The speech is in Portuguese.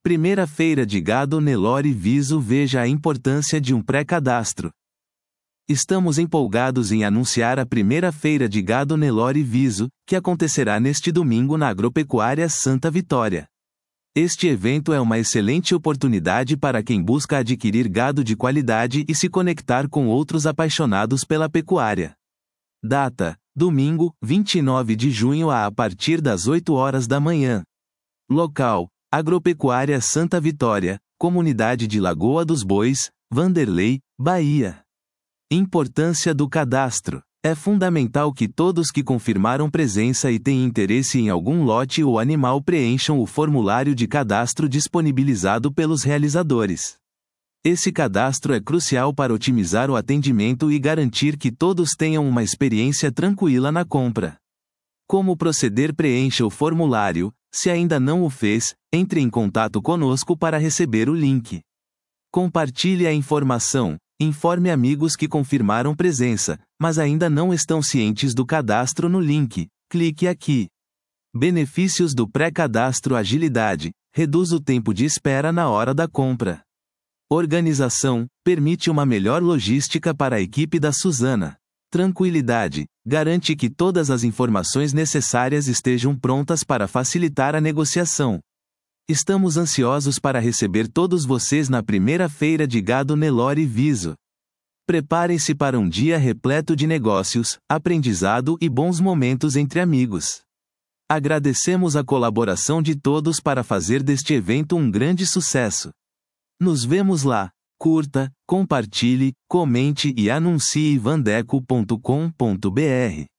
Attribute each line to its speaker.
Speaker 1: Primeira feira de gado Nelore Viso. Veja a importância de um pré-cadastro. Estamos empolgados em anunciar a primeira feira de gado Nelore Viso, que acontecerá neste domingo na Agropecuária Santa Vitória. Este evento é uma excelente oportunidade para quem busca adquirir gado de qualidade e se conectar com outros apaixonados pela pecuária. Data: domingo, 29 de junho a partir das 8 horas da manhã. Local: Agropecuária Santa Vitória, Comunidade de Lagoa dos Bois, Vanderlei, Bahia. Importância do cadastro. É fundamental que todos que confirmaram presença e têm interesse em algum lote ou animal preencham o formulário de cadastro disponibilizado pelos realizadores. Esse cadastro é crucial para otimizar o atendimento e garantir que todos tenham uma experiência tranquila na compra. Como proceder? Preencha o formulário. Se ainda não o fez, entre em contato conosco para receber o link. Compartilhe a informação. Informe amigos que confirmaram presença, mas ainda não estão cientes do cadastro no link. Clique aqui. Benefícios do pré-cadastro: agilidade. Reduz o tempo de espera na hora da compra. Organização. Permite uma melhor logística para a equipe da Suzana. Tranquilidade. Garante que todas as informações necessárias estejam prontas para facilitar a negociação. Estamos ansiosos para receber todos vocês na primeira feira de gado Nelore Viso. Preparem-se para um dia repleto de negócios, aprendizado e bons momentos entre amigos. Agradecemos a colaboração de todos para fazer deste evento um grande sucesso. Nos vemos lá. Curta, compartilhe, comente e anuncie vandeco.com.br.